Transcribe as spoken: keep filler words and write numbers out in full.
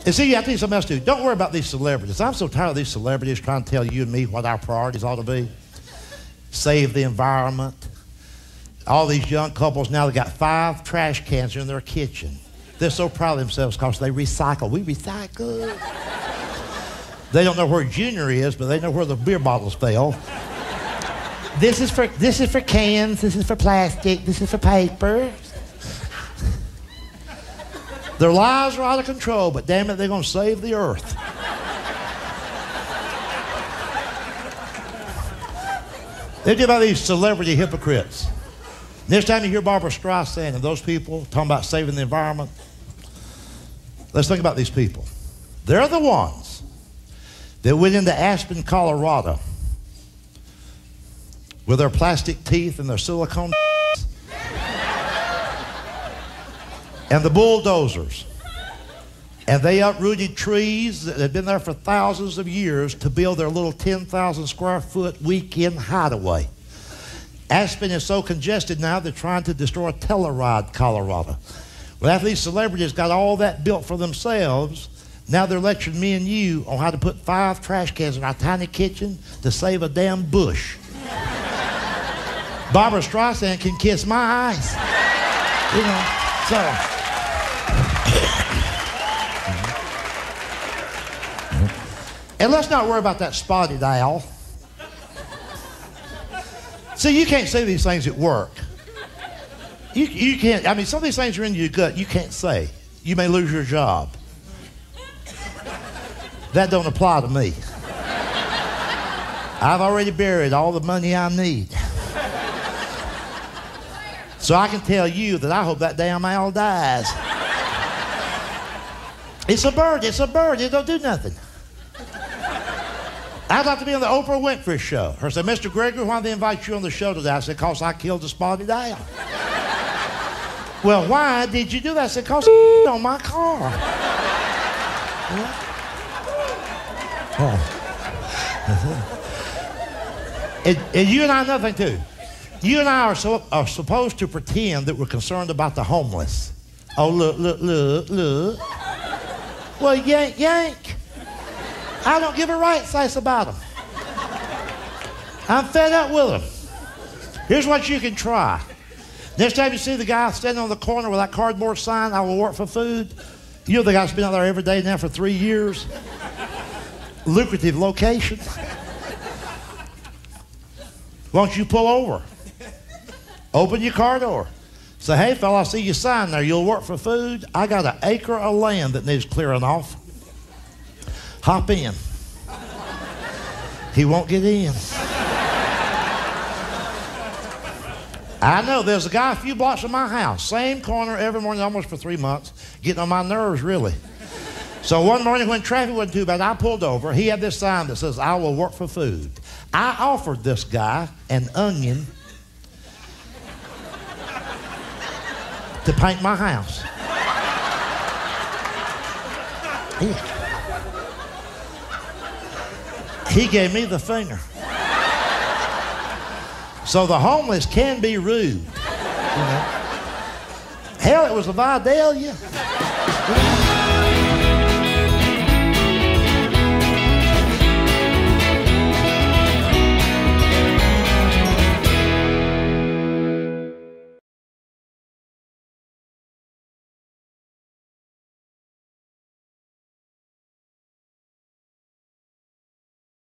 And see, I tell you something else too. Don't worry about these celebrities. I'm so tired of these celebrities trying to tell you and me what our priorities ought to be. Save the environment. All these young couples now, they got five trash cans in their kitchen. They're so proud of themselves because they recycle. We recycle. They don't know where Junior is, but they know where the beer bottles fell. This is for this is for cans. This is for plastic. This is for paper. Their lives are out of control, but damn it, they're going to save the earth. They do about these celebrity hypocrites. Next time you hear Barbara Streisand and those people talking about saving the environment, let's think about these people. They're the ones that went into Aspen, Colorado with their plastic teeth and their silicone and the bulldozers. And they uprooted trees that had been there for thousands of years to build their little ten thousand square foot weekend hideaway. Aspen is so congested now, they're trying to destroy Telluride, Colorado. Well, after these celebrities got all that built for themselves, now they're lecturing me and you on how to put five trash cans in our tiny kitchen to save a damn bush. Barbara Streisand can kiss my eyes. You know, so. And let's not worry about that spotted owl. See, you can't say these things at work. You, you can't, I mean, some of these things are in your gut you can't say. You may lose your job. That don't apply to me. I've already buried all the money I need. So I can tell you that I hope that damn owl dies. It's a bird, it's a bird, it don't do nothing. I'd like to be on the Oprah Winfrey show. Her said, Mister Gregory, why did they invite you on the show today? I said, because I killed the spotted owl. Well, why did you do that? I said, because on my car. Yeah. Oh. and, and you and I know nothing too. You and I are, so, are supposed to pretend that we're concerned about the homeless. Oh, look, look, look, look. Well, yank, yank. I don't give a right slice about them. I'm fed up with them. Here's what you can try. Next time you see the guy standing on the corner with that cardboard sign, I will work for food. You know the guy's been out there every day now for three years. Lucrative location. Won't you pull over? Open your car door. Say, hey, fella, I see your sign there. You'll work for food. I got an acre of land that needs clearing off. Hop in. He won't get in. I know, there's a guy a few blocks from my house, same corner every morning, almost for three months, getting on my nerves, really. So one morning when traffic wasn't too bad, I pulled over. He had this sign that says, I will work for food. I offered this guy an onion to paint my house. Yeah. He gave me the finger. So the homeless can be rude. You know? Hell, it was a Vidalia.